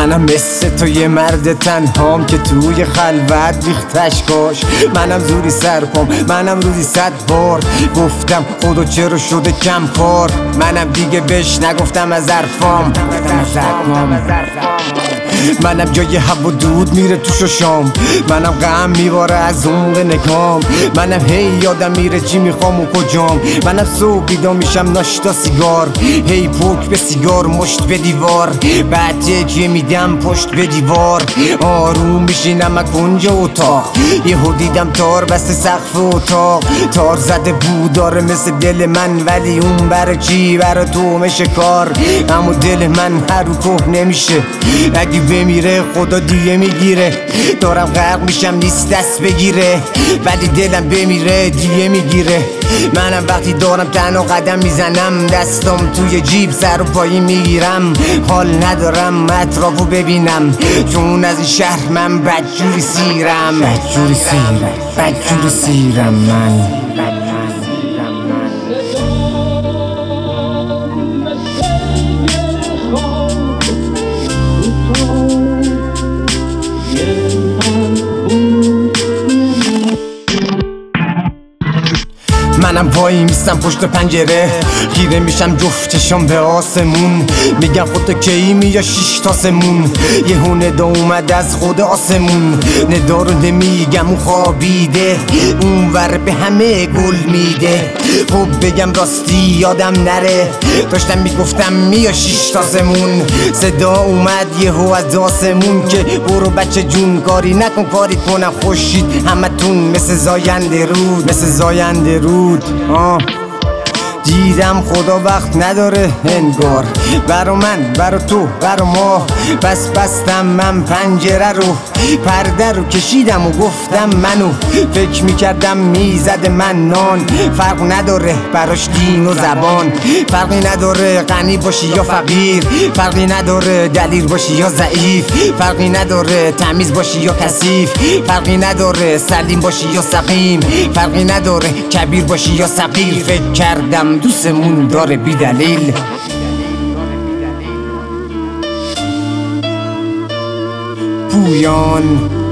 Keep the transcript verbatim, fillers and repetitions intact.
منم مثل تو یه مرد تنهام که توی خلوت ریختش کاش. منم زوری سر پام، منم روزی صد بار گفتم خدا چرا شده کم کار. منم دیگه بهش نگفتم از حرفام، منم جای هوا دود میره توش و شام. منم غم میباره از عمق نگام. منم هی یادم میره چی میخوام و کجام. منم صبح بیدار میشم ناشتا سیگار، هی پوک به سیگار مشت به دیوار. بعد یکی میدم پشت به دیوار، آروم میشینم از کنج اتاق. یهو دیدم تار بسته سقف اتاق. تار زده بود داره مثل دل من، ولی اون برای چی؟ برای تو میشه کار. اما دل من هر رو که نمیشه، اگه بمیره خدا دیگه میگیره. دارم غرق میشم نیست دست بگیره، ولی دلم بمیره دیگه میگیره. منم وقتی دارم تنها قدم میزنم، دستم توی جیب سر و پایی میگیرم. حال ندارم اطرافو ببینم، چون از این شهر من بدجوری سیرم. بدجوری سیرم، بدجوری سیرم من. منم وایی میستم پشت پنجره، خیره میشم جفت چشم به آسمون. میگم خودت کیمی یا شیش تاسمون. یه ندا اومد از خود آسمون، ندا رو نمیگم اون خوابیده، اون ور به همه گل میده. خب بگم راستی یادم نره، داشتم میگفتم میا شیش تاسمون. صدا اومد یهو از آسمون که برو بچه جون کاری نکن کاری کنم خوشید همتون مثل زاینده رود، مثل زاینده رود. آه دیدم خدا وقت نداره انگار، برا من برا تو برا ما. پس بستم من پنجره رو، پرده رو کشیدم و گفتم منو. فکر میکردم میزد من نان، فرق نداره براش دین و زبان. فرقی نداره غنی باشی یا فقیر، فرقی نداره دلیر باشی یا ضعیف. فرقی نداره تمیز باشی یا کثیف، فرقی نداره سلیم باشی یا سقیم. فرقی نداره کبیر باشی یا صغیر. فکر کردم دوستمون داره بی دلیل. پویان